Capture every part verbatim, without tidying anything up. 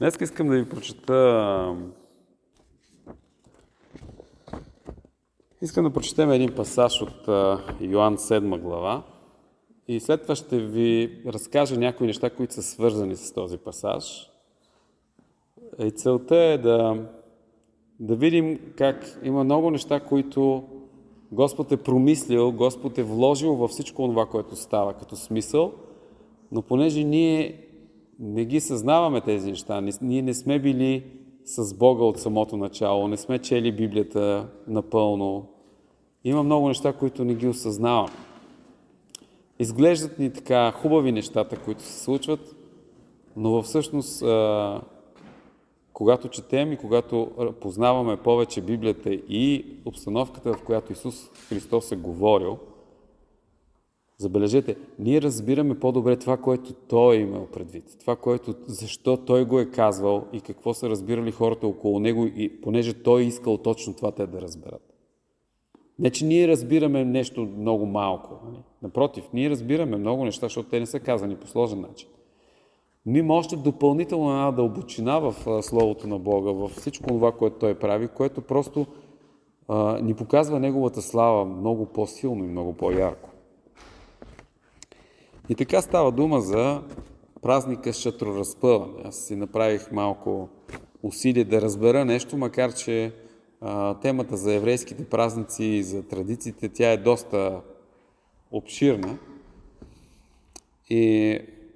Днес искам да ви прочета... Искам да прочетем един пасаж от Йоан седма глава и след това ще ви разкажа някои неща, които са свързани с този пасаж. И целта е да, да видим как има много неща, които Господ е промислил, Господ е вложил във всичко това, което става като смисъл, но понеже ние не ги съзнаваме тези неща, ние не сме били с Бога от самото начало, не сме чели Библията напълно. Има много неща, които не ги осъзнаваме. Изглеждат ни така хубави нещата, които се случват, но всъщност, когато четем и когато познаваме повече Библията и обстановката, в която Исус Христос е говорил, забележете, ние разбираме по-добре това, което Той е имал предвид. Това, което, защо Той го е казвал и какво са разбирали хората около Него, и понеже Той е искал точно това те да разберат. Не, че ние разбираме нещо много малко. Напротив, ние разбираме много неща, защото те не са казани по сложен начин. Но има още допълнително една дълбочина в Словото на Бога, в всичко това, което Той прави, което просто а, ни показва Неговата слава много по-силно и много по-ярко. И така става дума за празника Шатроразпъване. Аз си направих малко усилие да разбера нещо, макар че а, темата за еврейските празници и за традициите, тя е доста обширна. И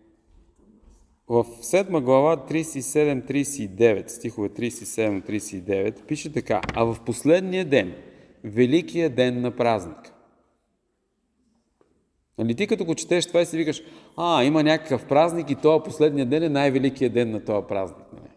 в седма глава тридесет и седем тридесет и девет, стихове тридесет и седем тридесет и девет, пише така: а в последния ден, великия ден на празника. Нали, ти като го четеш това и си викаш, а, има някакъв празник и този последния ден е най-великият ден на този празник. Нали?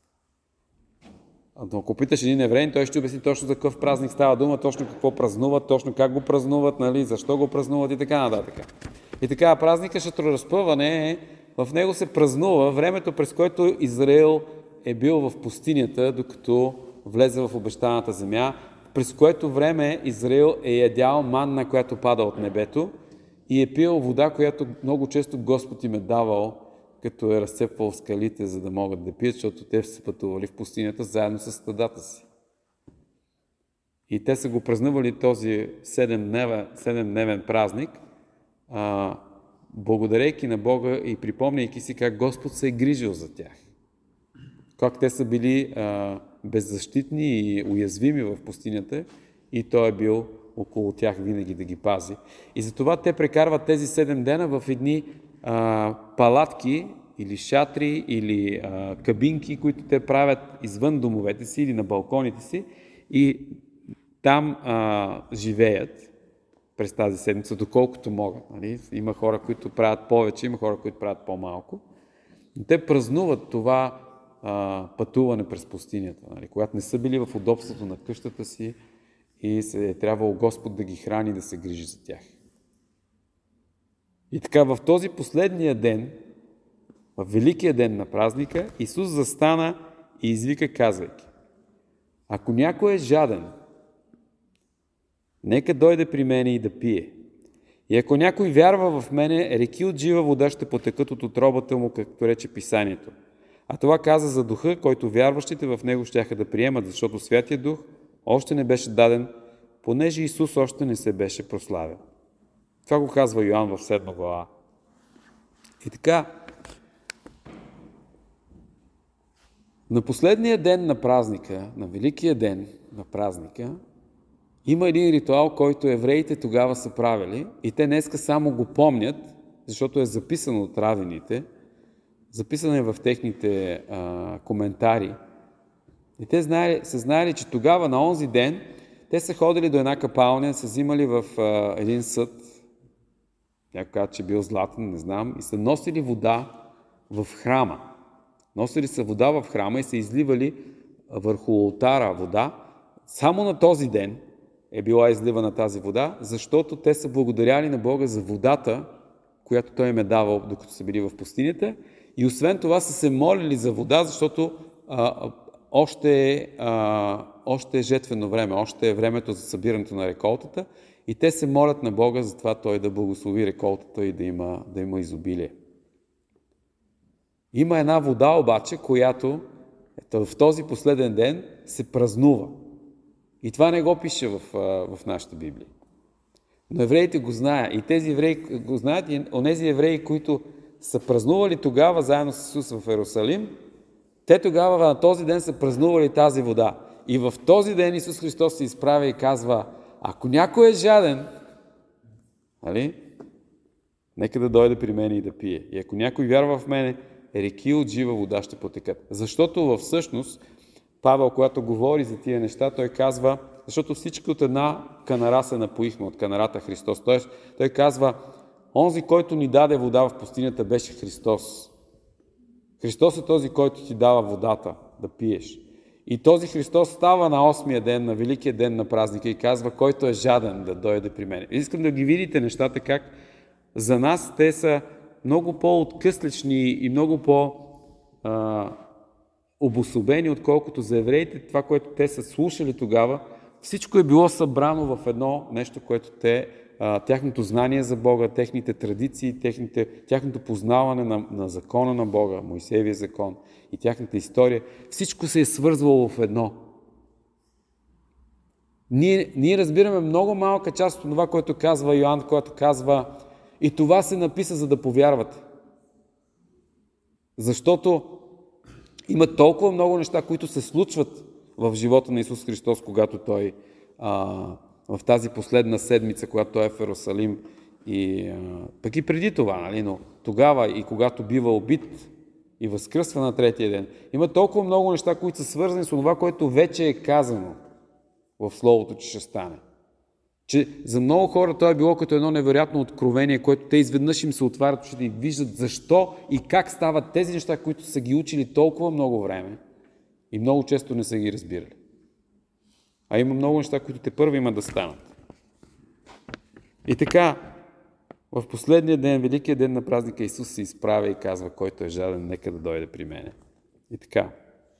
Но ако питаш един евреин, той ще обясни точно за какъв празник става дума, точно какво празнуват, точно как го празнуват, нали, защо го празнуват и така нататък. И така, празника Шатроразпъване е, в него се празнува времето, през което Израил е бил в пустинята, докато влезе в обещаната земя, през което време Израил е ядял манна, която пада от небето, и е пил вода, която много често Господ им е давал, като е разцепвал скалите, за да могат да пият, защото те са пътували в пустинята заедно с стадата си. И те са го празнували този седемдневен празник, а, благодарейки на Бога и припомняйки си как Господ се е грижил за тях. Как те са били а, беззащитни и уязвими в пустинята и Той е бил около тях винаги да ги пази. И затова те прекарват тези седем дена в едни а, палатки или шатри или а, кабинки, които те правят извън домовете си или на балконите си и там а, живеят през тази седмица, доколкото могат. Нали? Има хора, които правят повече, има хора, които правят по-малко. Но те празнуват това а, пътуване през пустинята, нали? Когато не са били в удобството на къщата си и се е трябвало Господ да ги храни, да се грижи за тях. И така, в този последния ден, в великия ден на празника, Исус застана и извика, казвайки: ако някой е жаден, нека дойде при мене и да пие. И ако някой вярва в мене, реки от жива вода ще потекат от утробата му, както рече Писанието. А това каза за духа, който вярващите в него щяха да приемат, защото Святия Дух още не беше даден, понеже Исус още не се беше прославил. Това го казва Йоан в седма глава. И така, на последния ден на празника, на великия ден на празника, има един ритуал, който евреите тогава са правили и те днеска само го помнят, защото е записано от равините, записано е в техните а, коментари. И те знали, са знали, че тогава на онзи ден те са ходили до една капалня, са взимали в а, един съд, някой казва, че бил златен, не знам, и са носили вода в храма. Носили са вода в храма и са изливали върху олтара вода. Само на този ден е била изливана тази вода, защото те са благодаряли на Бога за водата, която Той им е давал, докато са били в пустинята. И освен това са се молили за вода, защото а, още, е, а, още е жетвено време, още е времето за събирането на реколтата и те се молят на Бога за това Той да благослови реколтата и да има, да има изобилие. Има една вода обаче, която ето, в този последен ден се празнува. И това не го пише в, в нашата Библия. Но евреите го знаят. И тези евреи го знаят. И онези евреи, които са празнували тогава заедно с Исус в Иерусалим, те тогава на този ден са празнували тази вода. И в този ден Исус Христос се изправя и казва: ако някой е жаден, нали, нека да дойде при мен и да пие. И ако някой вярва в мене, реки от жива вода ще потекат. Защото всъщност Павел, когато говори за тия неща, той казва, защото всички от една канара се напоихме, от канарата Христос. Той, той казва, онзи, който ни даде вода в пустинята, беше Христос. Христос е този, който ти дава водата да пиеш. И този Христос става на осмия ден, на великия ден на празника и казва, който е жаден да дойде при мен. Искам да ги видите нещата как за нас те са много по-откъслични и много по-обособени, отколкото за евреите. Това, което те са слушали тогава, всичко е било събрано в едно нещо, което те, тяхното знание за Бога, техните традиции, техните, тяхното познаване на, на закона на Бога, Моисеевия закон и тяхната история, всичко се е свързвало в едно. Ние, ние разбираме много малка част от това, което казва Йоан, когато казва и това се написа, за да повярвате. Защото има толкова много неща, които се случват в живота на Исус Христос, когато Той а, в тази последна седмица, когато Той е в Иерусалим и а, пък и преди това, нали, но тогава и когато бива убит и възкръсва на третия ден. Има толкова много неща, които са свързани с това, което вече е казано в Словото, че ще стане. Че за много хора това е било като едно невероятно откровение, което те изведнъж им се отварят очите и виждат защо и как стават тези неща, които са ги учили толкова много време и много често не са ги разбирали. А има много неща, които те първи има да станат. И така, в последния ден, великия ден на празника, Исус се изправя и казва, който е жаден, нека да дойде при мене. И така.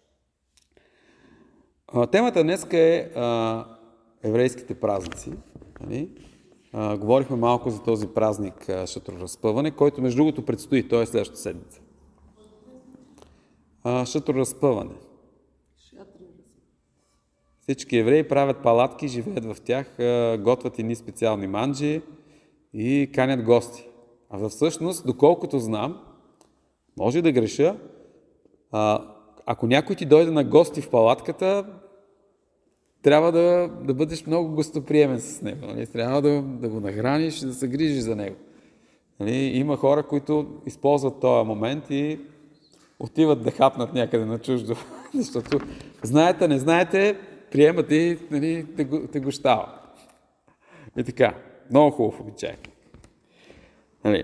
Темата днеска е а, еврейските празници. Нали? А, говорихме малко за този празник а, Шатроразпъване, който между другото предстои, той е следващата седмица. А, Шатроразпъване. Всички евреи правят палатки, живеят в тях, а, готвят едни специални манджи и канят гости. А всъщност, доколкото знам, може да греша, а, ако някой ти дойде на гости в палатката, трябва да, да бъдеш много гостоприемен с него. Нали? Трябва да, да го нахраниш и да се грижиш за него. Нали? Има хора, които използват този момент и отиват да хапнат някъде на чуждо. Защото знаете, не знаете, приемат и нали, те, го, те го щава. И така, много хубав обичай. Нали?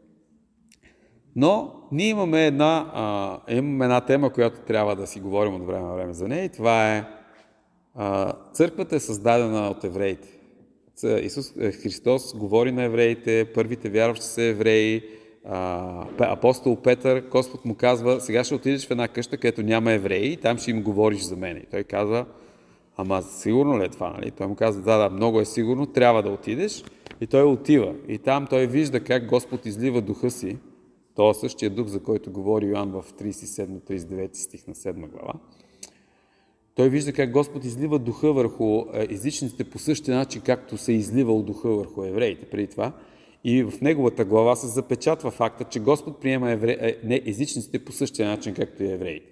Но ние имаме една, а, имаме една тема, която трябва да си говорим от време на време за нея и това е а, църквата е създадена от евреите. Исус Христос говори на евреите, първите вярващи са евреи, а, апостол Петър, Господ му казва, сега ще отидеш в една къща, където няма евреи и там ще им говориш за мен. И той казва, ама сигурно ли е това? Нали? Той му казва, да, да, много е сигурно, трябва да отидеш. И той отива. И там той вижда как Господ излива духа си. Това е същия дух, за който говори Йоан в тридесет и седми тридесет и девети стих на седма глава. Той вижда как Господ излива духа върху езичниците по същия начин, както се е изливал духа върху евреите преди това. И в неговата глава се запечатва факта, че Господ приема евре... не, езичниците по същия начин, както и евреите.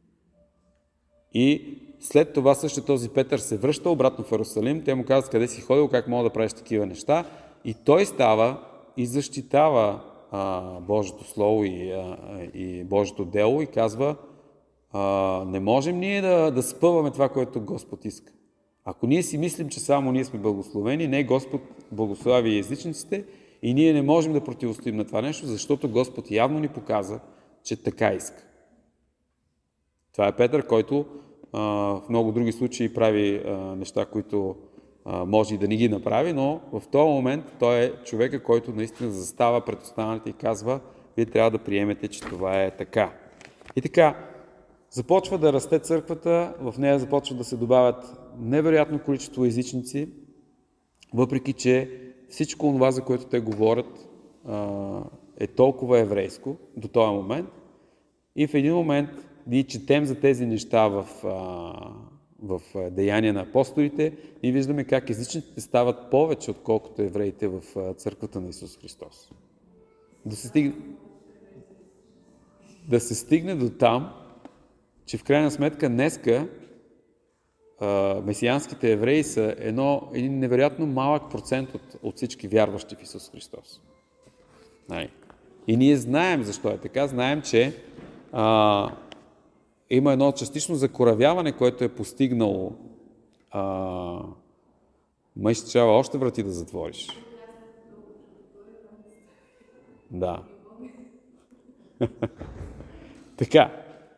И след това също този Петър се връща обратно в Иерусалим. Те му казват къде си ходил, как мога да правиш такива неща. И той става и защитава а, Божието Слово и, а, и Божието дело и казва, а, не можем ние да, да спъваме това, което Господ иска. Ако ние си мислим, че само ние сме благословени, не Господ благослави и езичниците и ние не можем да противостоим на това нещо, защото Господ явно ни показа, че така иска. Това е Петър, който а, в много други случаи прави а, неща, които а, може и да не ги направи, но в този момент той е човека, който наистина застава пред останалите и казва, вие трябва да приемете, че това е така. И така, започва да расте църквата, в нея започва да се добавят невероятно количество езичници, въпреки че всичко това, за което те говорят, е толкова еврейско до този момент. И в един момент ние четем за тези неща в, а, в Деяния на апостолите и виждаме как езичните стават повече, отколкото евреите в църквата на Исус Христос. Да се стигне, да се стигне до там, че в крайна сметка днеска а, месианските евреи са едно, един невероятно малък процент от, от всички вярващи в Исус Христос. Най. И ние знаем защо е така. Знаем, че а, има едно частично закоравяване, което е постигнало. А, май ще трябва още врати да затвориш. Да. Така.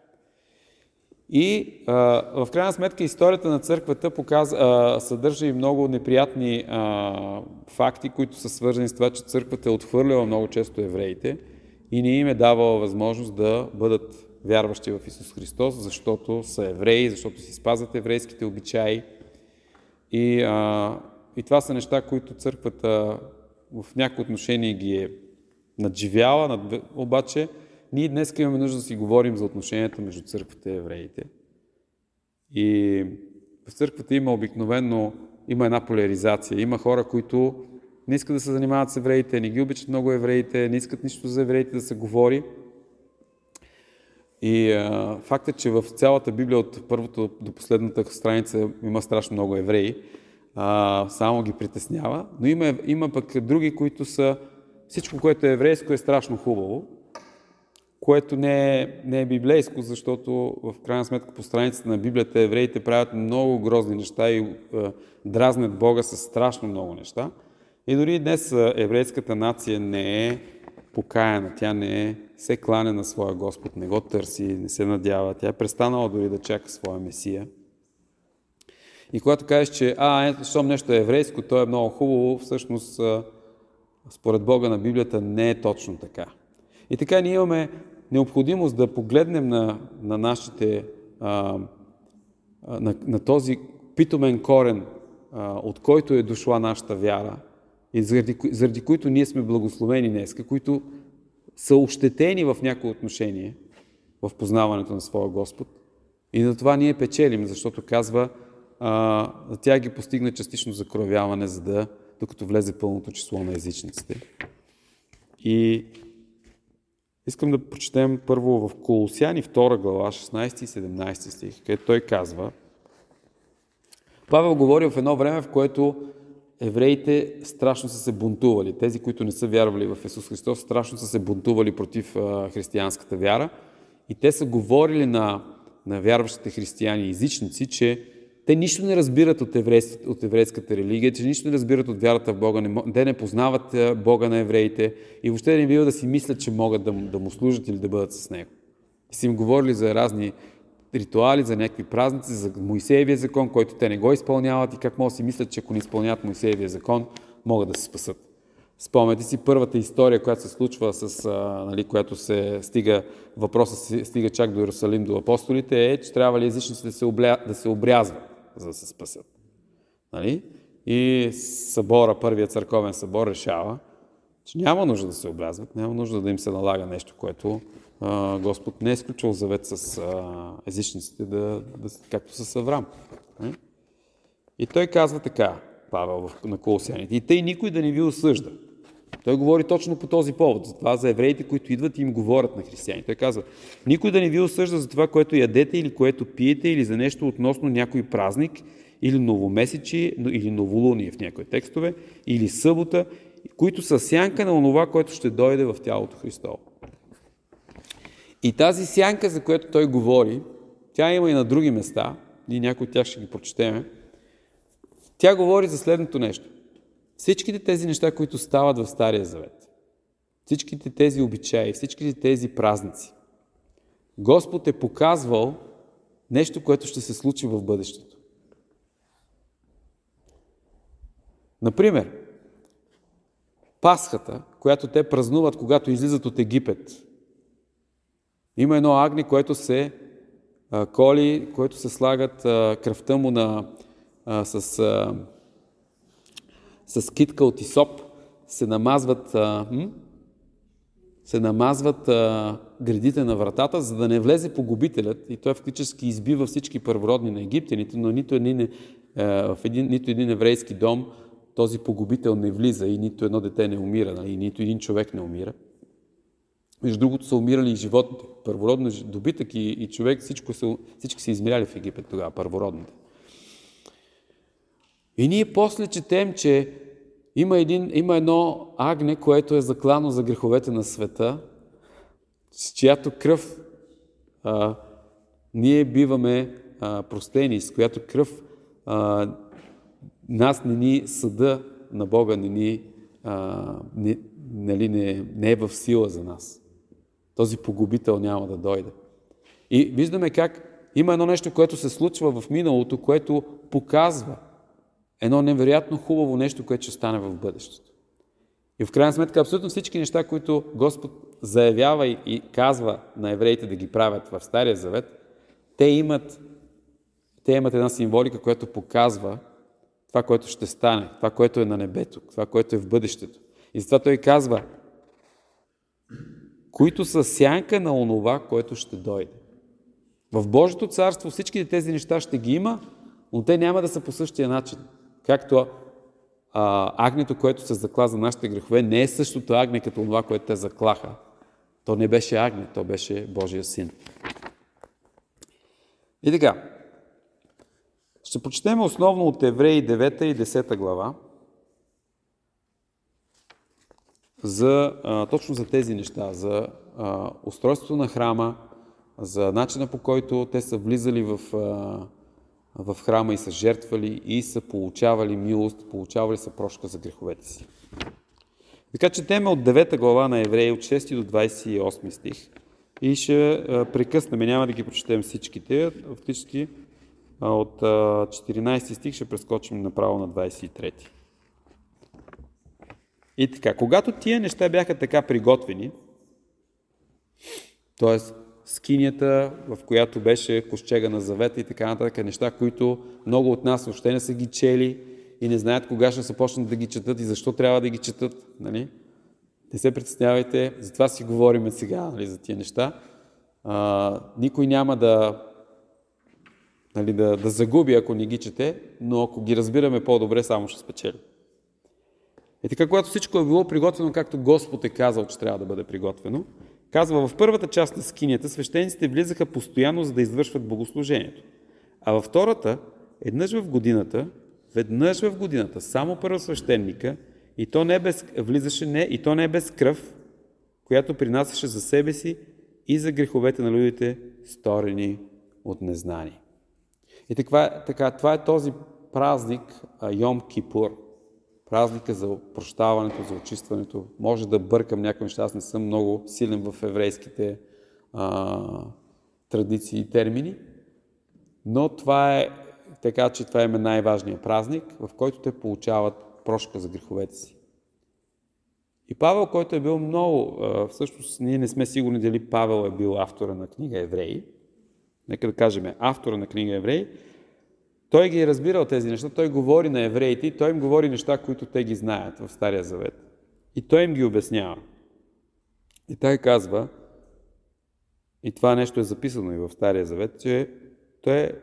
И а, в крайна сметка историята на църквата показва, а, съдържа и много неприятни а, факти, които са свързани с това, че църквата е отхвърляла много често евреите и не им е давала възможност да бъдат вярващи в Исус Христос, защото са евреи, защото си спазват еврейските обичаи. И, а, и това са неща, които църквата в някои отношения ги е надживяла, над... обаче ние днес имаме нужда да си говорим за отношенията между църквата и евреите. И в църквата има обикновено, има една поляризация. Има хора, които не искат да се занимават с евреите, не ги обичат много евреите, не искат нищо за евреите да се говори. И а, фактът, че в цялата Библия от първото до последната страница има страшно много евреи, а, само ги притеснява. Но има, има пък други, които са всичко, което е еврейско, е страшно хубаво, което не е, не е библейско, защото в крайна сметка по страницата на Библията евреите правят много грозни неща и е, дразнят Бога с страшно много неща. И дори днес еврейската нация не е покаяна, тя не е се кланя на своя Господ, не го търси, не се надява, тя е престанала дори да чака своя Месия. И когато кажеш, че а, ето, щом нещо е еврейско, то е много хубаво, всъщност според Бога на Библията не е точно така. И така ние имаме необходимост да погледнем на, на нашите, а, на, на този питомен корен, а, от който е дошла нашата вяра и заради, заради които ние сме благословени днеска, които са ощетени в някои отношение в познаването на своя Господ. И на това ние печелим, защото казва, а, тя ги постигна частично закровяване, за да, докато влезе пълното число на езичниците. И искам да прочетем първо в Колосяни, втора глава, шестнайсети и седемнайсети стих, където той казва, Павел говори в едно време, в което евреите страшно са се бунтували. Тези, които не са вярвали в Исус Христос, страшно са се бунтували против а, християнската вяра. И те са говорили на, на вярващите християни и езичници, че те нищо не разбират от, еврейс, от еврейската религия, че нищо не разбират от вярата в Бога, не, те не познават Бога на евреите и въобще не бива да си мислят, че могат да, да му служат или да бъдат с него. И са им говорили за разни ритуали, за някакви празници, за Моисеевия закон, който те не го изпълняват и как могат да си мислят, че ако не изпълняват Моисеевия закон, могат да се спасат. Спомняте си първата история, която се случва, с, а, нали, която се стига, въпросът стига чак до Иерусалим, до апостолите, е, че трябва ли езичниците да се, обля... да се обрязват, за да се спасят. Нали? И събора, първият църковен събор решава, че няма нужда да се обрязват, няма нужда да им се налага нещо, което а, Господ не е изключил завет с а, езичниците, да, да, както с Аврам. Нали? И той казва така, Павел на Колосяните, и тъй никой да не ви осъжда. Той говори точно по този повод, за това за евреите, които идват и им говорят на християни. Той казва, никой да не ви осъжда за това, което ядете или което пиете, или за нещо относно някой празник, или новомесечи, или новолуние в някои текстове, или събота, които са сянка на онова, което ще дойде в тялото Христово. И тази сянка, за която той говори, тя има и на други места, и някои от тях ще ги прочетеме. Тя говори за следното нещо. Всичките тези неща, които стават в Стария Завет, всичките тези обичаи, всичките тези празници, Господ е показвал нещо, което ще се случи в бъдещето. Например, Пасхата, която те празнуват, когато излизат от Египет. Има едно агне, което се а, коли, което се слагат а, кръвта му на, а, с... А, с китка от исоп, се намазват а, м? се намазват а, гредите на вратата, за да не влезе погубителят, и той фактически избива всички първородни на египтяните, но нито един, а, в един, нито един еврейски дом този погубител не влиза и нито едно дете не умира, нали, и нито един човек не умира. Между другото са умирали и животните. Първородно добитък и, и човек, всичко са, всички са измиряли в Египет тогава, първородните. И ние после четем, че има, един, има едно агне, което е заклано за греховете на света, с чиято кръв а, ние биваме а, простени, с която кръв а, нас не ни съда на Бога, не, ни, а, не, нали, не, не е в сила за нас. Този погубител няма да дойде. И виждаме как има едно нещо, което се случва в миналото, което показва едно невероятно хубаво нещо, което ще стане в бъдещето. И в крайна сметка абсолютно всички неща, които Господ заявява и, и казва на евреите да ги правят в Стария Завет, те имат, те имат една символика, която показва това, което ще стане, това, което е на небето, това, което е в бъдещето. И затова той казва, които са сянка на онова, което ще дойде. В Божието царство всички тези неща ще ги има, но те няма да са по същия начин. Както а, агнето, което се закла за нашите грехове, не е същото агне, като това, което те заклаха. То не беше агне, то беше Божия син. И така, ще прочетем основно от Евреи девета и десета глава, за, а, точно за тези неща, за а, устройството на храма, за начина, по който те са влизали в, а, в храма и са жертвали и са получавали милост, получавали са прошка за греховете си. Така четеме от девета глава на Евреи, от шести до двадесет и осми стих. И ще а, прекъснем, няма да ги прочетем всичките, фактически а, от а, четиринадесети стих ще прескочим направо на двадесет и трети. И така, когато тия неща бяха така приготвени, т.е. скинията, в която беше ковчега на завета и така нататък, неща, които много от нас въобще не са ги чели и не знаят кога ще започнат да ги четат и защо трябва да ги четат. Нали? Не се притеснявайте, затова си говорим сега, нали, за тия неща. А, никой няма да, нали, да, да загуби, ако не ги чете, но ако ги разбираме по-добре, само ще спечелим. И така, когато всичко е било приготвено, както Господ е казал, че трябва да бъде приготвено, казва, в първата част на скинията свещениците влизаха постоянно, за да извършват богослужението. А във втората, еднъж в годината, веднъж в годината, само първосвещеника, и то не без, влизаше не, и то не без кръв, която принасяше за себе си и за греховете на людите, сторени от незнание. И така, така това е този празник Йом Кипур. Празника за прощаването, за очистването. Може да бъркам някои неща, аз не съм много силен в еврейските а, традиции и термини, но това е така, че това е най-важният празник, в който те получават прошка за греховете си. И Павел, който е бил много, а, всъщност ние не сме сигурни дали Павел е бил автора на книга Евреи, нека да кажем автора на книга Евреи, той ги е разбирал тези неща, той говори на евреите и той им говори неща, които те ги знаят в Стария Завет. И той им ги обяснява. И той казва, и това нещо е записано и в Стария Завет, че той е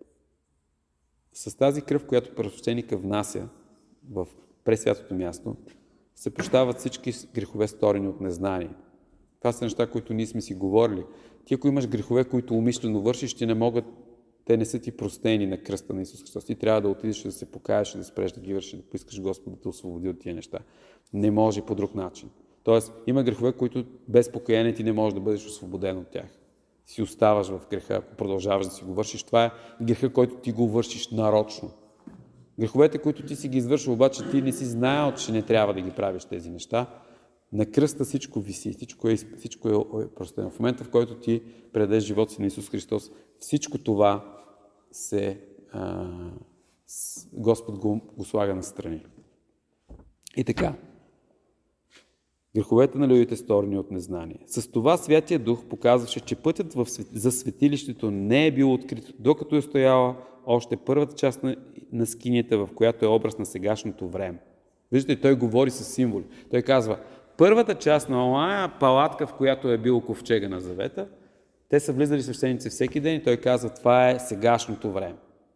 с тази кръв, която първосвещеника внася в пресвятото място, се прощават всички грехове, сторени от незнание. Това са неща, които ние сме си говорили. Ти, ако имаш грехове, които умишлено вършиш, ти не могат, те не са ти простени на кръста на Исус Христос. Ти трябва да отидеш да се покаеш, да спреш да ги вършиш, да поискаш Господ да те освободи от тия неща. Не може по друг начин. Тоест, има грехове, които без покаяние ти не можеш да бъдеш освободен от тях. Си оставаш в греха, ако продължаваш да си го вършиш. Това е греха, който ти го вършиш нарочно. Греховете, които ти си ги извършил, обаче ти не си знаел, че не трябва да ги правиш тези неща. На кръста всичко виси, всичко е, всичко е простено. В момента, в който ти предадеш живота си на Исус Христос, всичко това се, а, с, Господ го, го слага настрани. И така, греховете на людите сторени от незнание. С това Святия Дух показваше, че пътят в, за светилището не е бил открит, докато е стояла още първата част на, на скинията, в която е образ на сегашното време. Виждате, той говори с символи. Той казва, първата част на оная палатка, в която е бил ковчега на завета, те са влизали свещеници всеки ден и той казва, това е сегашното време.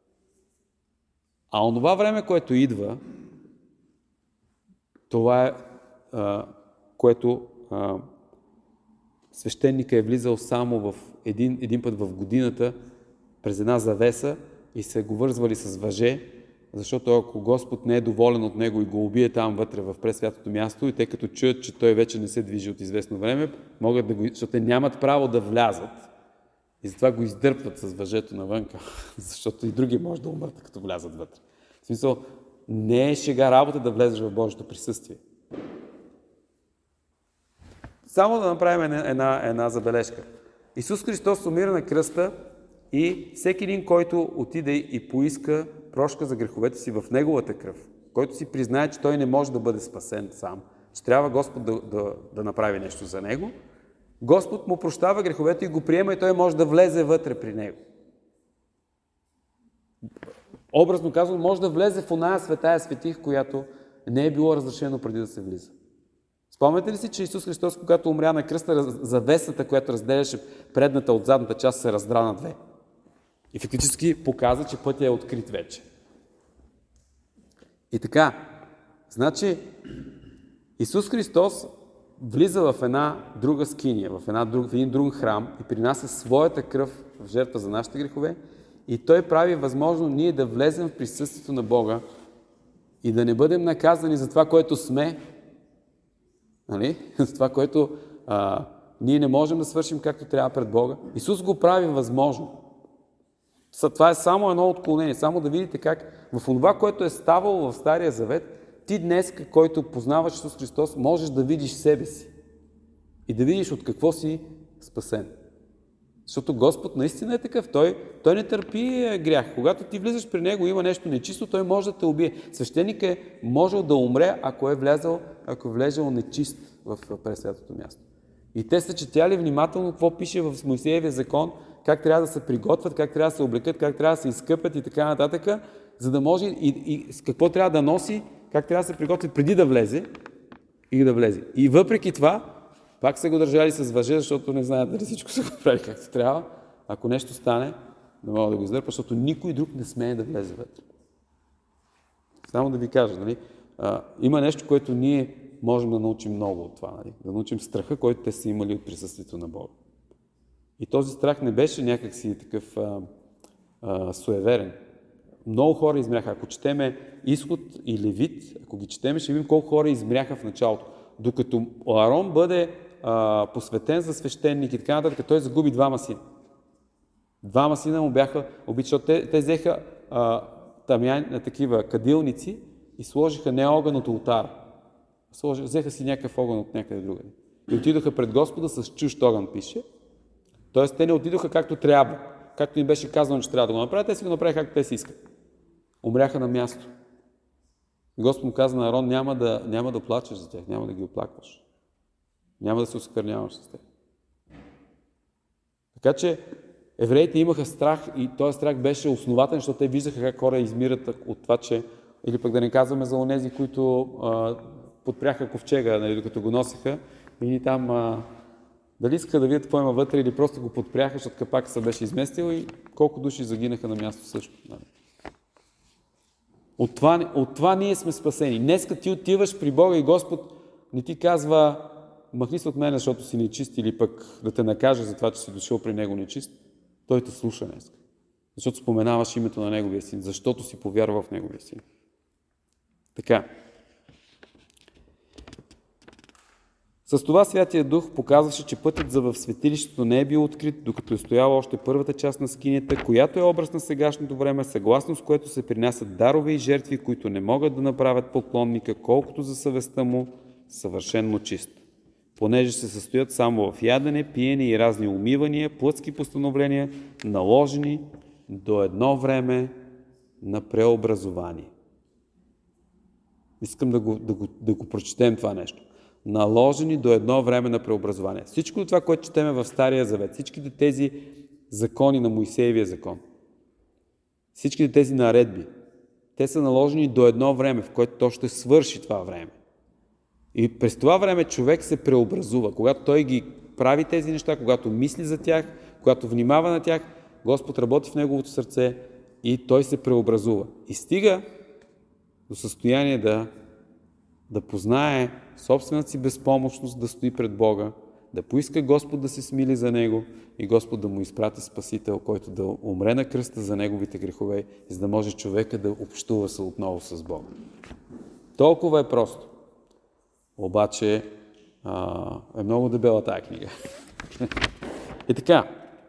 А онова време, което идва, това е, а, което а, свещеника е влизал само в един, един път в годината през една завеса и се го вързвали с въже, защото ако Господ не е доволен от него и го убие там вътре в пресвятото място и те като чуят, че той вече не се движи от известно време, могат да го, защото те нямат право да влязат и затова го издърпват с въжето навънка, защото и други може да умрат, като влязат вътре. В смисъл, не е шега работа да влезеш в Божието присъствие. Само да направим една, една забележка. Исус Христос умира на кръста и всеки един, който отиде и поиска прошка за греховете си в Неговата кръв, който си признае, че той не може да бъде спасен сам, че трябва Господ да, да, да направи нещо за него, Господ му прощава греховете и го приема и той може да влезе вътре при него. Образно казвам, може да влезе в оная светая светих, която не е било разрешено преди да се влиза. Спомняте ли си, че Исус Христос, когато умря на кръста, завесата, която разделяше предната от задната част, се раздра на две. И фактически показа, че пътя е открит вече. И така, значи, Исус Христос влиза в една друга скиния, в, една друг, в един друг храм и принася своята кръв в жертва за нашите грехове и Той прави възможно ние да влезем в присъствието на Бога и да не бъдем наказани за това, което сме, нали? За това, което а, ние не можем да свършим както трябва пред Бога. Исус го прави възможно. Това е само едно отклонение, само да видите как в това, което е ставало в Стария Завет, ти днес, който познаваш Исус Христос, можеш да видиш себе си и да видиш от какво си спасен. Защото Господ наистина е такъв. Той, той не търпи грях. Когато ти влизаш при Него, има нещо нечисто, Той може да те убие. Свещеник е можел да умре, ако е влязал, ако е влезал нечист в пресвятото място. И те са четяли внимателно какво пише в Моисеевия закон, как трябва да се приготвят, как трябва да се облекат, как трябва да се изкъпят и така нататък, за да може и, и какво трябва да носи, как трябва да се приготви преди да влезе и да влезе. И въпреки това, пак са го държали с въже, защото не знаят дали всичко са го прави както трябва. Ако нещо стане, не мога да го издърпа, защото никой друг не смее да влезе вътре. Само да ви кажа, нали? А, има нещо, което ние можем да научим много от това. Нали? Да научим страха, който те са имали от присъствието на Бога. И този страх не беше някакси такъв а, а, суеверен. Много хора измряха. Ако четеме Изход и Левит, ако ги четеме, ще видим колко хора измряха в началото. Докато Аарон бъде а, посветен за свещеник и така нататък, той загуби двама сина. Двама сина му бяха убити, защото те, те взеха а, тамян, такива кадилници и сложиха не огън от ултара. Сложиха, взеха си някакъв огън от някъде другаде. И отидоха пред Господа с чужд огън, пише. Тоест, те не отидоха както трябва. Както им беше казано, че трябва да го направят, те си го направиха както те си искат. Умряха на място. Господ му каза на Арон, няма да, няма да плачеш за тях, няма да ги оплакваш. Няма да се оскверняваш с тях. Така че евреите имаха страх и този страх беше основателен, защото те виждаха как хора измират от това, че, или пък да не казваме за онези, които а, подпряха ковчега, нали, докато го носиха, и там а, дали искаха да видят какво има вътре или просто го подпряха, защото капака се беше изместил и колко души загинаха на място също. Нали. От това, от това ние сме спасени. Днеска ти отиваш при Бога и Господ не ти казва махни се от мен, защото си нечист или пък да те накаже за това, че си дошъл при Него нечист. Той те слуша днес. Защото споменаваш името на Неговия син, защото си повярва в Неговия син. Така. С това Святия Дух показваше, че пътят за в светилището не е бил открит, докато е стояла още първата част на скинията, която е образ на сегашното време, съгласно с което се принасят дарове и жертви, които не могат да направят поклонника, колкото за съвестта му съвършенно чист. Понеже се състоят само в ядене, пиене и разни умивания, плътски постановления, наложени до едно време на преобразование. Искам да го, да го, да го прочетем това нещо. Наложени до едно време на преобразование. Всичко това, което четеме в Стария Завет, всичките тези закони на Моисеевия закон, всичките тези наредби, те са наложени до едно време, в което то ще свърши това време. И през това време човек се преобразува. Когато той ги прави тези неща, когато мисли за тях, когато внимава на тях, Господ работи в неговото сърце и той се преобразува. И стига до състояние да, да познае собствената си безпомощност, да стои пред Бога, да поиска Господ да се смили за него и Господ да му изпрати Спасител, който да умре на кръста за неговите грехове, за да може човека да общува се отново с Бога. Толкова е просто. Обаче а, е много дебела тая книга. И така.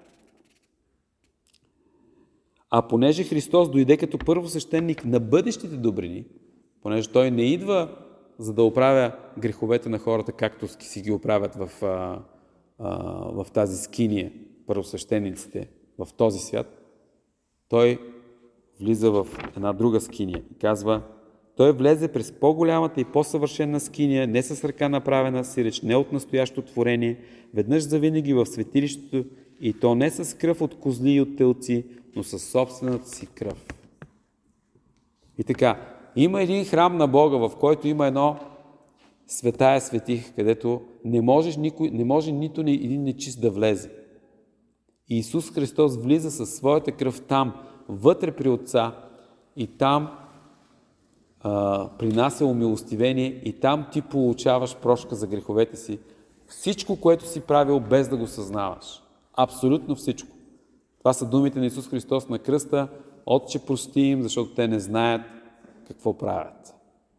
А понеже Христос дойде като първосвещеник на бъдещите добрини, понеже Той не идва за да оправя греховете на хората, както си ги оправят в, а, а, в тази скиния, първосвещениците в този свят, Той влиза в една друга скиния и казва: Той влезе през по-голямата и по-съвършена скиния, не с ръка направена, сиреч не от настоящо творение, веднъж завинаги в светилището, и то не с кръв от козли и от телци, но със собствената си кръв. И така, има един храм на Бога, в който има едно светая светих, където не, можеш никой, не може нито един нечист да влезе. И Исус Христос влиза със своята кръв там, вътре при Отца, и там а, принася умилостивение, и там ти получаваш прошка за греховете си. Всичко, което си правил, без да го съзнаваш. Абсолютно всичко. Това са думите на Исус Христос на кръста: Отче, прости им, защото те не знаят какво правят.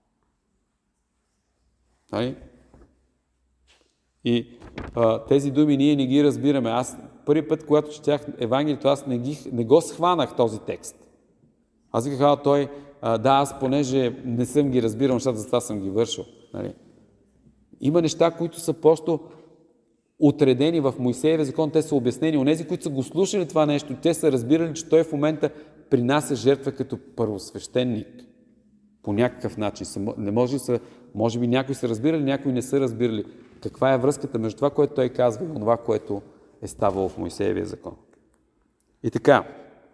Али? И а, тези думи ние не ги разбираме. Аз първи път, когато четях Евангелието, аз не, ги, не го схванах този текст. Аз ви казах, той, а, да, аз понеже не съм ги разбирал нещата, затова съм ги вършил. Нали? Има неща, които са просто отредени в Моисеевия закон, те са обяснени. Онези, които са го слушали това нещо, те са разбирали, че той в момента принася жертва като първосвещеник. По някакъв начин. Не може, са, може би някои са разбирали, някои не са разбирали. Каква е връзката между това, което той казва, и това, което е ставало в Моисеевия закон. И така.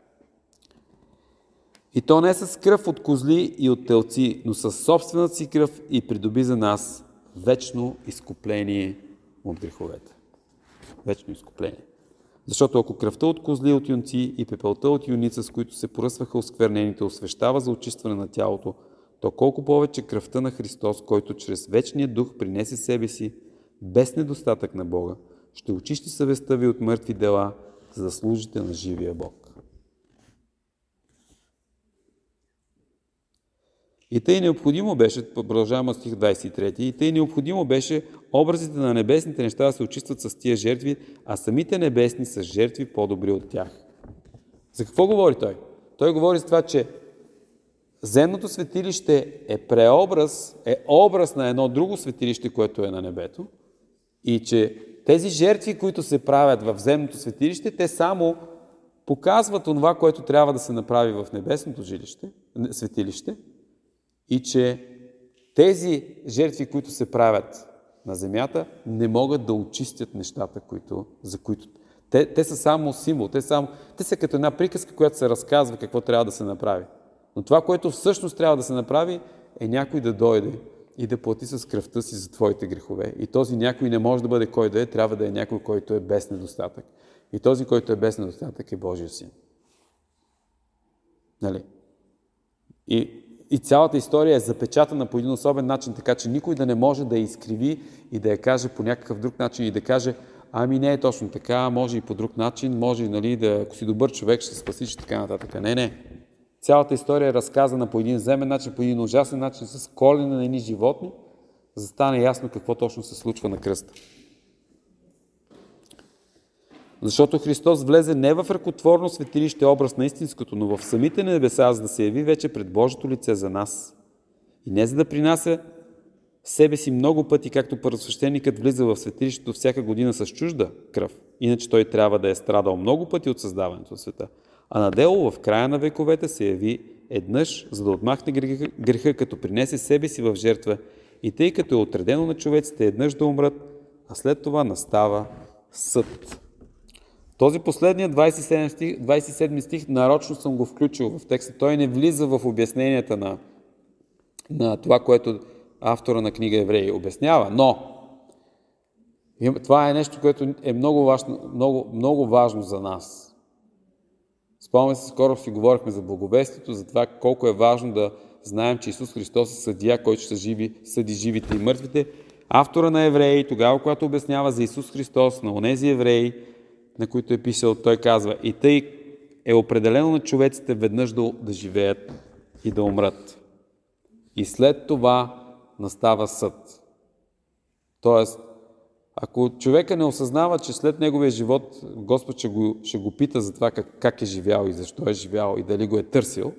И то не с кръв от козли и от телци, но със собствената си кръв и придоби за нас вечно изкупление от греховете. Вечно изкупление. Защото ако кръвта от козли, от юнци и пепелта от юница, с които се поръсваха осквернените, освещава за очистване на тялото, то колко повече кръвта на Христос, който чрез вечния дух принесе себе си, без недостатък на Бога, ще очисти съвестта ви от мъртви дела, за да служите на живия Бог. И тъй необходимо беше, продължаваме стих двадесет и трети, и тъй необходимо беше образите на небесните неща да се очистват с тия жертви, а самите небесни с жертви по-добри от тях. За какво говори той? Той говори за това, че земното светилище е преобраз, е образ на едно друго светилище, което е на небето, и че тези жертви, които се правят в земното светилище, те само показват това, което трябва да се направи в небесното жилище, светилище, и че тези жертви, които се правят на земята, не могат да очистят нещата, които, за които... Те, те са само символ, те, само, те са като една приказка, която се разказва какво трябва да се направи. Но това, което всъщност трябва да се направи, е някой да дойде и да плати с кръвта си за твоите грехове. И този някой не може да бъде кой да е, трябва да е някой, който е без недостатък. И този, който е без недостатък, е Божия син. Нали? И И цялата история е запечатана по един особен начин, така че никой да не може да я изкриви и да я каже по някакъв друг начин и да каже: ами не е точно така, може и по друг начин, може, нали, да, ако си добър човек, ще се спасиш и така нататък. Не, не. Цялата история е разказана по един земен начин, по един ужасен начин, с колене на едни животни, за да стане ясно какво точно се случва на кръста. Защото Христос влезе не в ръкотворно светилище, образ на истинското, но в самите небеса, за да се яви вече пред Божието лице за нас. И не за да принася себе си много пъти, както първосвещеникът влиза в светилището всяка година с чужда кръв. Иначе той трябва да е страдал много пъти от създаването на света. А на дело в края на вековете се яви еднъж, за да отмахне греха, греха, като принесе себе си в жертва, и тъй като е отредено на човеците еднъж да умрат, а след това настава съд. Този последният двадесет и седми стих, двадесет и седми стих нарочно съм го включил в текста. Той не влиза в обясненията на, на това, което автора на книга Евреи обяснява, но това е нещо, което е много важно, много, много важно за нас. Спомням се, скоро си говорихме за благовестието, за това колко е важно да знаем, че Исус Христос е съдия, който ще живи, съди живите и мъртвите. Автора на Евреи, тогава, когато обяснява за Исус Христос на онези евреи, на които е писал, той казва: и тъй е определено на човеците веднъж да, да живеят и да умрат. И след това настава съд. Тоест, ако човека не осъзнава, че след неговия живот Господ ще го, ще го пита за това как, как е живял и защо е живял и дали го е търсил,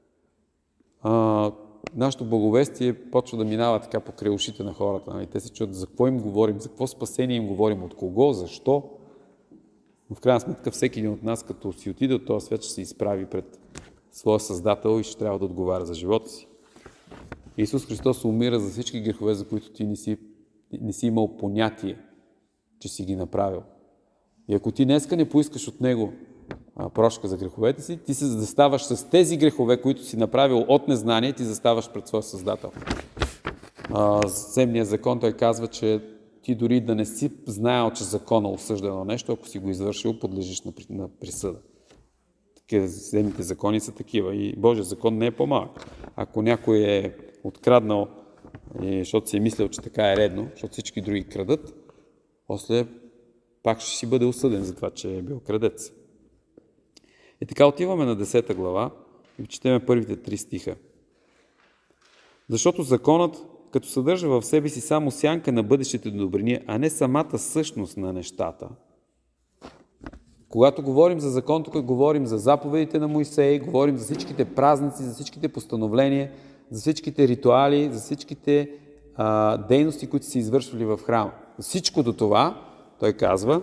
а, нашето благовестие почва да минава така покрай ушите на хората. Нали? Те се чуят за какво им говорим, за какво спасение им говорим, от кого, защо. Но в крайна сметка всеки един от нас, като си отиде от този свят, ще се изправи пред своя Създател и ще трябва да отговаря за живота си. Исус Христос умира за всички грехове, за които ти не си, не си имал понятие, че си ги направил. И ако ти днеска не поискаш от Него а, прошка за греховете си, ти се заставаш с тези грехове, които си направил от незнание, ти заставаш пред своя Създател. А, земния закон, той казва, че ти дори да не си знаел, че закона осъжда едно нещо, ако си го извършил, подлежиш на, на присъда. Земните закони са такива и Божия закон не е по-малък. Ако някой е откраднал, защото си е мислил, че така е редно, защото всички други крадат, после пак ще си бъде осъден за това, че е бил крадец. И така отиваме на десета глава и четеме първите три стиха. Защото законът, като съдържа в себе си само сянка на бъдещите добрини, а не самата същност на нещата. Когато говорим за закон, тук говорим за заповедите на Моисей, говорим за всичките празници, за всичките постановления, за всичките ритуали, за всичките а, дейности, които се извършвали в храма. Всичкото това, той казва,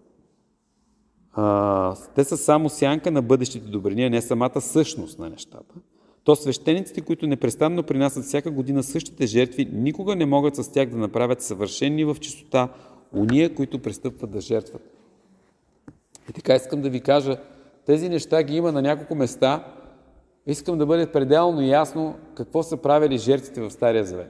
а, те са само сянка на бъдещите добрини, а не самата същност на нещата. То свещениците, които непрестанно принасят всяка година същите жертви, никога не могат с тях да направят съвършени в чистота уния, които пристъпват да жертват. И така искам да ви кажа, тези неща ги има на няколко места. Искам да бъде пределно ясно какво са правили жертвите в Стария Завет.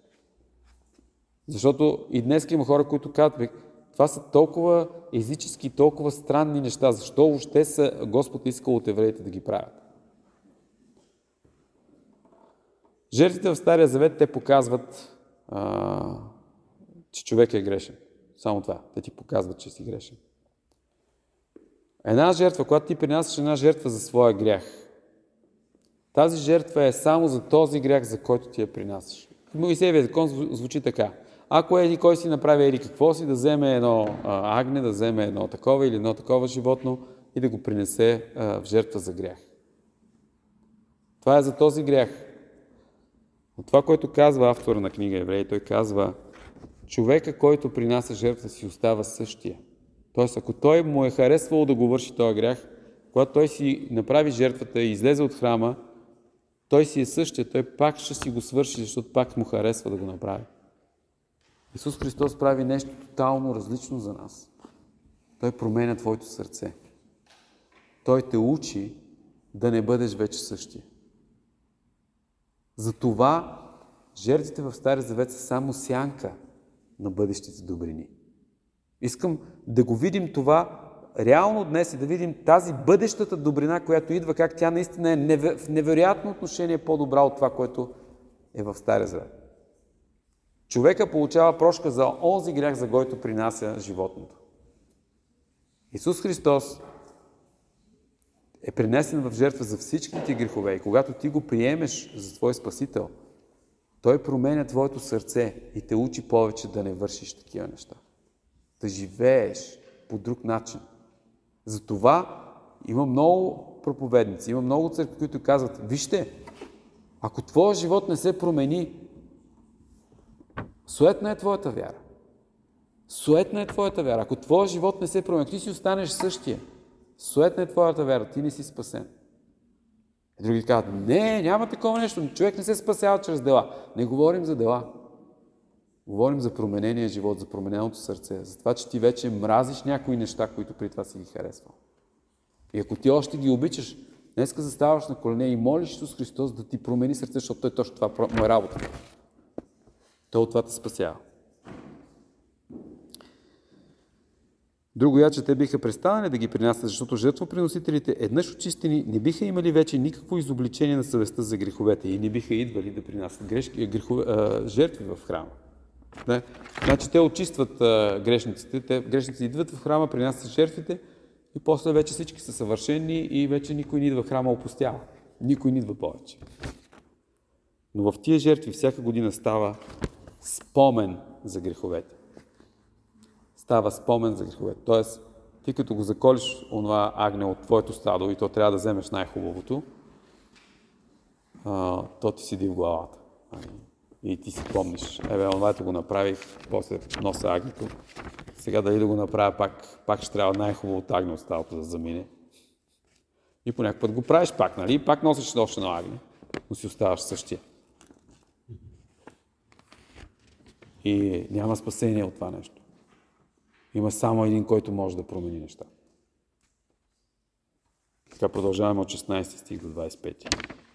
Защото и днес има хора, които казват, това са толкова езически, толкова странни неща. Защо въобще са Господ искал от евреите да ги правят? Жертвите в Стария Завет, те показват, а, че човек е грешен. Само това. Те ти показват, че си грешен. Една жертва, когато ти принасяш една жертва за своя грях, тази жертва е само за този грях, за който ти я принасяш. В Моисеевия закон звучи така. Ако еди кой си направи еди какво си, да вземе едно а, агне, да вземе едно такова или едно такова животно и да го принесе а, в жертва за грях. Това е за този грях. Но това, което казва автора на книга Евреи, той казва, човека, който принася жертва, си остава същия. Тоест, ако той му е харесвало да го върши този грях, когато той си направи жертвата и излезе от храма, той си е същия, той пак ще си го свърши, защото пак му харесва да го направи. Исус Христос прави нещо тотално различно за нас. Той променя твоето сърце. Той те учи да не бъдеш вече същия. Затова жертвите в Стария Завет са само сянка на бъдещите добрини. Искам да го видим това реално днес и да видим тази бъдещата добрина, която идва, как тя наистина е в невероятно отношение по-добра от това, което е в Стария Завет. Човека получава прошка за онзи грях, за който принася животното. Исус Христос е принесен в жертва за всичките ти грехове и когато ти го приемеш за твой Спасител, Той променя твоето сърце и те учи повече да не вършиш такива неща. Да живееш по друг начин. Затова има много проповедници, има много църкви, които казват, вижте, ако твоя живот не се промени, суетна е твоята вяра. Суетна е твоята вяра. Ако твоя живот не се промени, ти си останеш същия. Суетна е твоята вяра, ти не си спасен. И други казват, не, няма такова нещо, човек не се спасява чрез дела. Не говорим за дела. Говорим за променения живот, за промененото сърце, за това, че ти вече мразиш някои неща, които при това си ги харесвал. И ако ти още ги обичаш, днеска заставаш на колене и молиш Исус Христос да ти промени сърце, защото Той точно това му е работа. То от това те спасява. Друго я, че те биха престанали да ги принасят, защото жертвоприносителите, еднъж очистени, не биха имали вече никакво изобличение на съвестта за греховете и не биха идвали да принасят грешки, грехове, а, жертви в храма. Не? Значи те очистват а, грешниците, те, грешниците идват в храма, принасят жертвите и после вече всички са съвършени и вече никой не идва в храма, опустява. Никой не идва повече. Но в тия жертви всяка година става спомен за греховете. Става спомен за греховете. Тоест, ти като го заколиш онова агне от твоето стадо и то трябва да вземеш най-хубавото, а, то ти седи в главата. И ти си помниш, ебе, онвато го направих, после носа агнето. Сега дали да го направя пак, пак ще трябва най-хубавото агне от стадото да замине. И по някакъв път го правиш пак, нали? И пак носиш още на агне, но си оставаш същия. И няма спасение от това нещо. Има само един, който може да промени неща. Така продължаваме от шестнайсети стих до двайсет и пети.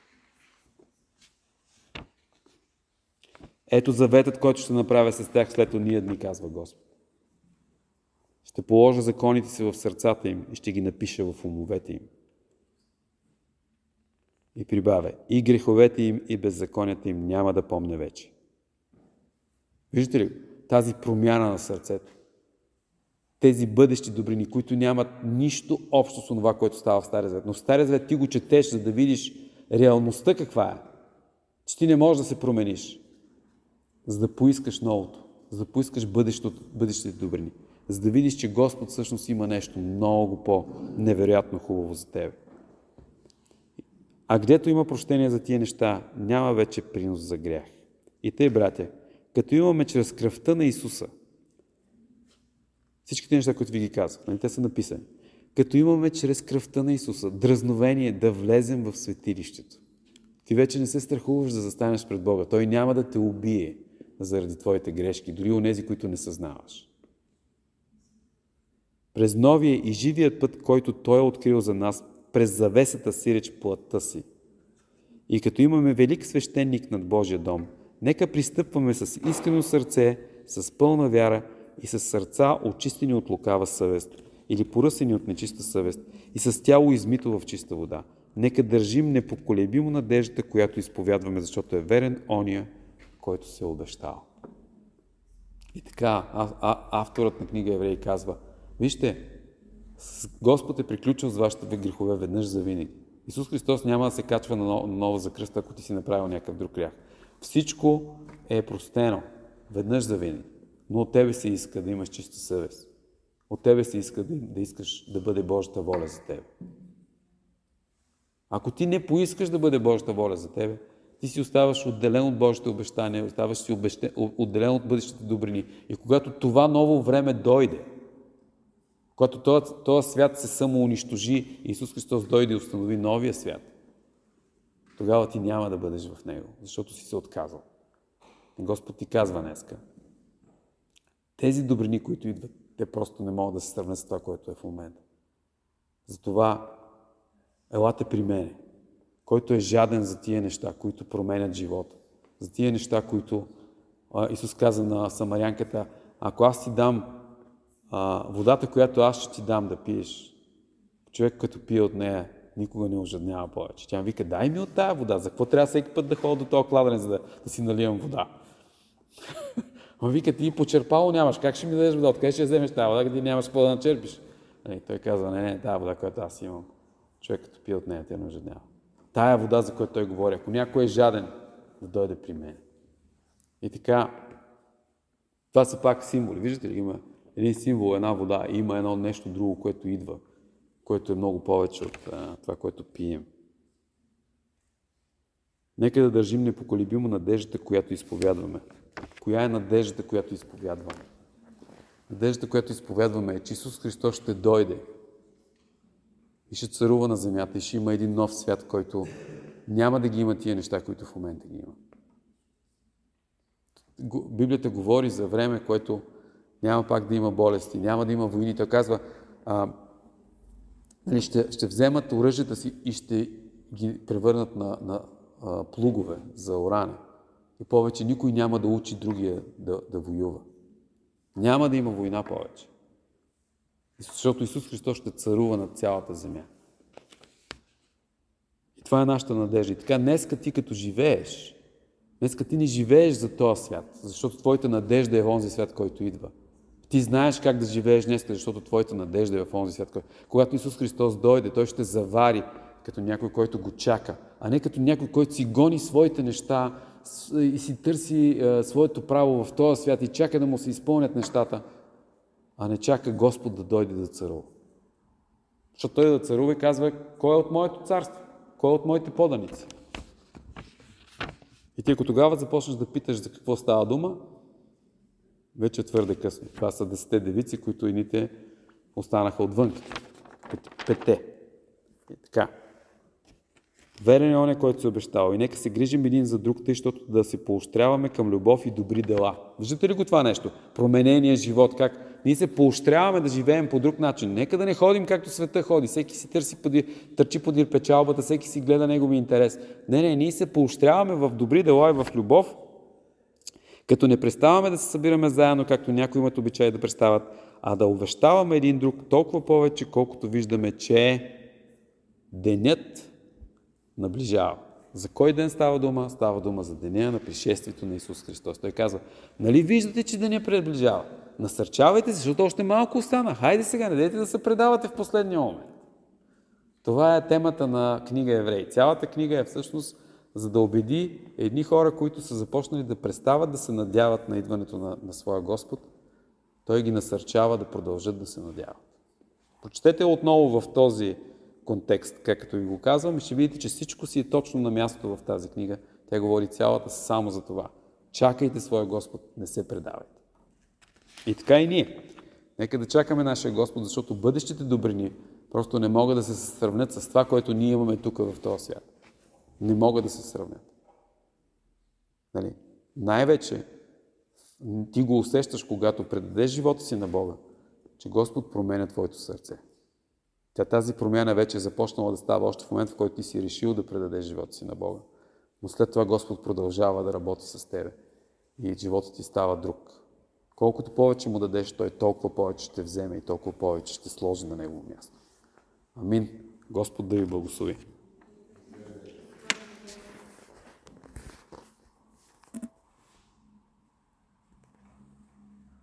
Ето заветът, който ще направя с тях след ония дни, казва Господ. Ще положа законите си в сърцата им и ще ги напиша в умовете им. И прибавя, и греховете им, и беззаконията им няма да помня вече. Виждате ли тази промяна на сърцето? Тези бъдещи добрини, които нямат нищо общо с това, което става в Стария Завет. Но в Стария Завет ти го четеш, за да видиш реалността каква е. Че ти не можеш да се промениш. За да поискаш новото. За да поискаш бъдещите добрини. За да видиш, че Господ всъщност има нещо много по-невероятно хубаво за тебе. А гдето има прощение за тия неща, няма вече принос за грях. И тъй, братя, като имаме чрез кръвта на Исуса, всичките неща, които ви ги казах, нали, те са написани. Като имаме чрез кръвта на Исуса дръзновение да влезем в светилището. Ти вече не се страхуваш да застанеш пред Бога. Той няма да те убие заради твоите грешки, дори онези, които не съзнаваш. През новия и живият път, който Той е открил за нас, през завесата сиреч плътта си. И като имаме велик свещеник над Божия дом, нека пристъпваме с искрено сърце, с пълна вяра и с сърца очистени от лукава съвест или поръсени от нечиста съвест и с тяло измито в чиста вода. Нека държим непоколебимо надеждата, която изповядваме, защото е верен ония, който се е обещал. И така, а, а, авторът на книга Евреи казва, вижте, Господ е приключил с вашите грехове веднъж за винаги. Исус Христос няма да се качва на ново за кръста, ако ти си направил някакъв друг грях. Всичко е простено веднъж за винаги. Но от тебе се иска да имаш чиста съвест. От тебе се иска да, да искаш да бъде Божията воля за тебе. Ако ти не поискаш да бъде Божията воля за тебе, ти си оставаш отделен от Божите обещания, оставаш си обеще, отделен от бъдещите добрини. И когато това ново време дойде, когато този, този свят се самоунищожи, Исус Христос дойде и установи новия свят, тогава ти няма да бъдеш в него, защото си се отказал. И Господ ти казва днеска, тези добрини, които идват, те просто не могат да се сравнят с това, което е в момента. Затова елате при мене, който е жаден за тия неща, които променят живота. За тия неща, които а, Исус каза на самарянката, ако аз ти дам а, водата, която аз ще ти дам да пиеш, човек като пие от нея, никога не ожаднява повече. Тя вика, дай ми от тая вода, за какво трябва всеки път да ходя до този кладенец, за да, да си наливам вода? Ама вика, ти почерпало нямаш, как ще ми дадеш вода? Откъде ще вземеш тази вода, къде нямаш какво да начерпиш? И той казва, не, не, тази вода, която аз имам, човек като пие от нея, тя не ожаднява. Тая вода, за която той говори, ако някой е жаден, да дойде при мен. И така, това са пак символи. Виждате ли, има един символ, една вода и има едно нещо друго, което идва, което е много повече от а, това, което пием. Нека да държим непоколебимо надеждата, която изповядваме. Коя е надеждата, която изповядваме? Надеждата, която изповядваме е, че Исус Христос ще дойде и ще царува на земята и ще има един нов свят, който няма да ги има тия неща, които в момента ги има. Библията говори за време, което няма пак да има болести, няма да има войни. Той казва, а, нали, ще, ще вземат оръжията си и ще ги превърнат на, на а, плугове за оране. и повече никой няма да учи другия да, да воюва. Няма да има война повече. Защото Исус Христос ще царува над цялата земя. И това е нашата надежда. И така, днеска ти като живееш, днеска ти не живееш за този свят, защото твоята надежда е в онзи свят, който идва. Ти знаеш как да живееш днес, защото твоята надежда е в онзи свят. Когато Исус Христос дойде, Той ще завари като някой, който го чака, а не като някой, който си гони своите неща и си търси е, своето право в този свят и чака да му се изпълнят нещата, а не чака Господ да дойде да царува. Защото Той да царува и казва, кой е от моето царство? Кой е от моите поданици? И ти ако тогава започнеш да питаш за какво става дума, вече е твърде късно. Това са десете девици, които едните останаха отвън. Пете. И така. Верен е оня, който се обещава. И нека се грижим един за друг, тъй, защото да се поощряваме към любов и добри дела. Виждате ли го това нещо? Променения живот. Как ние се поощряваме да живеем по друг начин. Нека да не ходим както света ходи. Всеки си търси, търчи подир печалбата, всеки си гледа негови интерес. Не, не, ние се поощряваме в добри дела и в любов, като не преставаме да се събираме заедно, както някои имат обичай да представят, а да увещаваме един друг толкова повече, колкото виждаме, че денят наближава. За кой ден става дума? Става дума за деня на пришествието на Исус Христос. Той казва, нали виждате, че деня приближава? Насърчавайте се, защото още малко остана. Хайде сега, не дайте да се предавате в последния момент. Това е темата на книга Евреи. Цялата книга е всъщност за да убеди едни хора, които са започнали да престават да се надяват на идването на, на своя Господ. Той ги насърчава да продължат да се надяват. Прочетете отново в този контекст, както ви го казвам, и ще видите, че всичко си е точно на мястото в тази книга. Тя говори цялата само за това. Чакайте своя Господ, не се предавайте. И така и ние. Нека да чакаме нашия Господ, защото бъдещите добрини просто не могат да се сравнят с това, което ние имаме тук в този свят. Не могат да се сравнят. Нали? Най-вече ти го усещаш, когато предадеш живота си на Бога, че Господ променя твоето сърце. Тя тази промяна вече е започнала да става още в момент, в който ти си решил да предадеш живота си на Бога. Но след това Господ продължава да работи с тебе и животът ти става друг. Колкото повече му дадеш, Той толкова повече ще вземе и толкова повече ще сложи на Негово място. Амин. Господ да ви благослови.